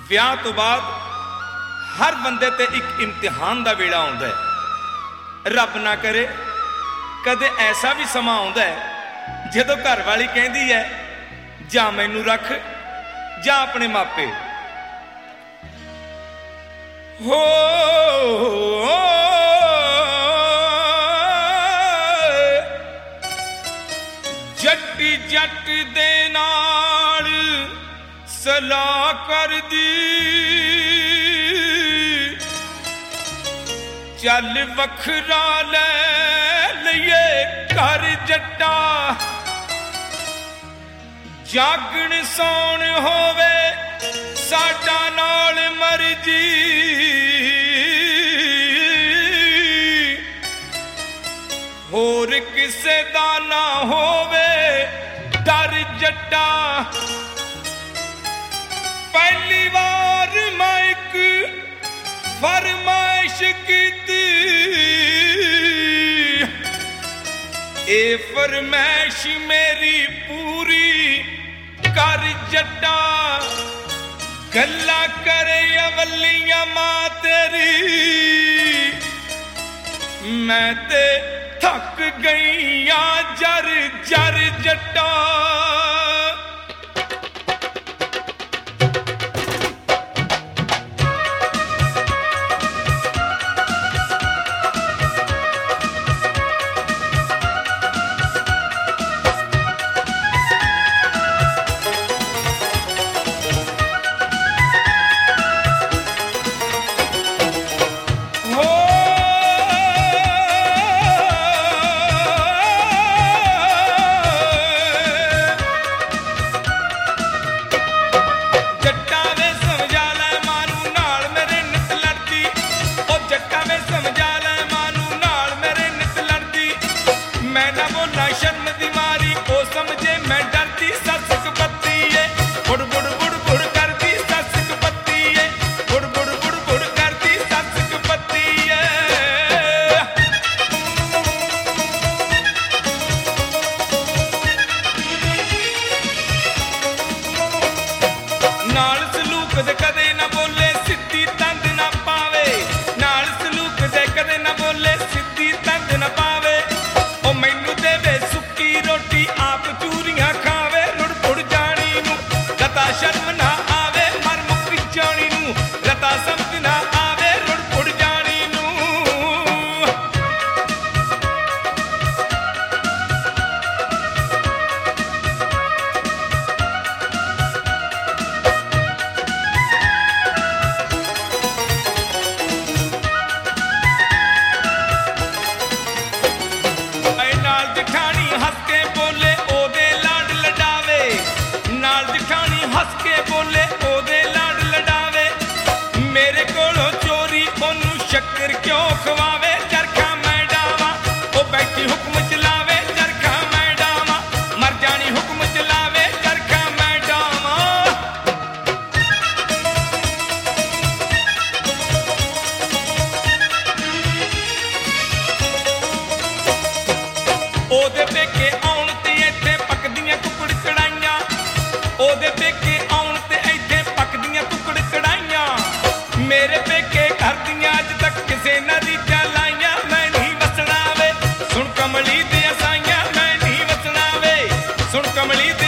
ਵਿਆਹ ਤੋਂ ਬਾਅਦ ਹਰ ਬੰਦੇ ਤੇ ਇੱਕ ਇਮਤਿਹਾਨ ਦਾ ਵੇਲਾ ਆਉਂਦਾ ਹੈ। ਰੱਬ ਨਾ ਕਰੇ ਕਦੇ ਐਸਾ ਵੀ ਸਮਾਂ ਆਉਂਦਾ ਹੈ ਜਦੋਂ ਘਰ ਵਾਲੀ ਕਹਿੰਦੀ ਹੈ ਜਾਂ ਮੈਨੂੰ ਰੱਖ ਜਾਂ ਆਪਣੇ ਮਾਪੇ। ਹੋ ਜੱਟੀ ਜੱਟ ਦੇ ਨਾਲ ਸਲਾਹ ਕਰਦੀ, ਚੱਲ ਵੱਖਰਾ ਲੈ ਲਈਏ ਘਰ ਜੱਟਾ, ਜਾਗਣ ਸੌਣ ਹੋਵੇ ਸਾਡਾ ਨਾਲ ਮਰਜੀ, ਹੋਰ ਕਿਸੇ ਦਾ ਨਾ ਹੋਵੇ ਡਰ ਜੱਟਾ। ਪਹਿਲੀ ਵਾਰ ਮੈਂ ਇੱਕ ਫਰਮਾਇਸ਼ ਕੀਤੀ, ਇਹ ਫਰਮਾਇਸ਼ ਮੇਰੀ ਪੂਰੀ ਕਰ ਜੱਟਾ, ਗੱਲਾਂ ਕਰੇ ਅਵਲੀਆਂ ਮਾਂ ਤੇਰੀ, ਮੈਂ ਤੇ ਥੱਕ ਗਈਆਂ ਜਰ ਜਰ ਜੱਟਾ। ਕਦੇ ਨਾ ਬੋਲੇ ਸਿੱਧੀ ਤੰਦ ਨਾ ਪਾਵੇ, ਨਾਲ ਸਲੂਕ ਦੇ ਕਦੇ ਨਾ ਬੋਲੇ ਸਿੱਧੀ ਤੰਦ ਨਾ ਪਾਵੇ, ਉਹ ਮੈਨੂੰ ਦੇਵੇ ਸੁੱਕੀ ਰੋਟੀ ਆਪ ਚੂਰੀਆਂ ਖਾਵੇ, ਰੁੜ ਪੁੜ ਜਾਣੀ ਨੂੰ ਰਤਾ ਸ਼ਰਮ ਨਾ ਆਵੇ, ਮਰ ਮੁੱਕ ਜਾਣੀ ਨੂੰ ਰਤਾ ਸਮਝ ਨਾ ਆਵੇ, ਰੁੜ ਪੁੜ ਜਾਣੀ ਨੂੰ। ਹੱਸ ਕੇ ਬੋਲੇ ਉਹਦੇ ਲਾਡ ਲਡਾਵੇ, ਮੇਰੇ ਕੋਲੋਂ ਚੋਰੀ ਉਹਨੂੰ ਸ਼ੱਕਰ ਕਿਉਂ ਖਵਾਵੇ, ਚਰਖਾ ਮੈਂ ਡਾਵਾਂ ਉਹ ਬੈਠੀ ਹੁਕਮ ਚਲਾਵੇ, ਚਰਖਾ ਮੈਂ ਡਾਵਾਂ ਮਰ ਜਾਣੀ ਹੁਕਮ ਚਲਾਵੇ, ਚਰਖਾ ਮੈਂ ਡਾਵਾਂ। ਉਹਦੇ ਪੇਕੇ ਆਉਣ ਤੇ ਇੱਥੇ ਪੱਕਦੀਆਂ ਕੁੱਕੜ ਕੜਾਈਆਂ, ਉਹਦੇ ਪੇਕੇ ਆਉਣ ਤੇ ਇੱਥੇ ਪੱਕਦੀਆਂ ਕੁੱਕੜ ਕੜਾਈਆਂ, ਮੇਰੇ ਪੇਕੇ ਕਰਦੀਆਂ ਅੱਜ ਤੱਕ ਕਿਸੇ ਨਾ ਰੀਝਾਂ ਲਾਈਆਂ, ਮੈਂ ਨਹੀਂ ਵਸਣਾ ਵੇ ਸੁਣ ਕਮਲੀ ਦੀਆਂ ਸਾਈਆਂ, ਮੈਂ ਨਹੀਂ ਵਸਣਾ ਵੇ ਸੁਣ ਕਮਲੀ